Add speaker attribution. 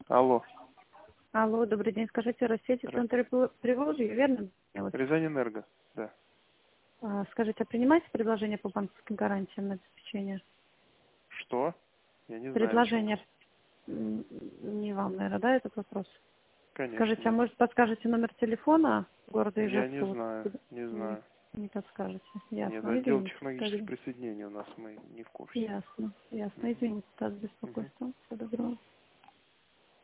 Speaker 1: Алло.
Speaker 2: Алло, добрый день. Скажите, Россия, центр Приволжья, верно?
Speaker 1: Рязань-Энерго, да.
Speaker 2: Скажите, а принимаете предложение по банковским гарантиям на обеспечение?
Speaker 1: Что? Я не знаю.
Speaker 2: Предложение. Не вам, наверное, да, этот вопрос?
Speaker 1: Конечно.
Speaker 2: Скажите, а может подскажете номер телефона города
Speaker 1: Я
Speaker 2: Ижевска?
Speaker 1: не знаю, не знаю.
Speaker 2: Не подскажете.
Speaker 1: Нет,
Speaker 2: Ясно.
Speaker 1: отдел
Speaker 2: Извините.
Speaker 1: технологических присоединений у нас, мы не в курсе.
Speaker 2: Ясно. Ясно. Извините за беспокойство. Всего доброго.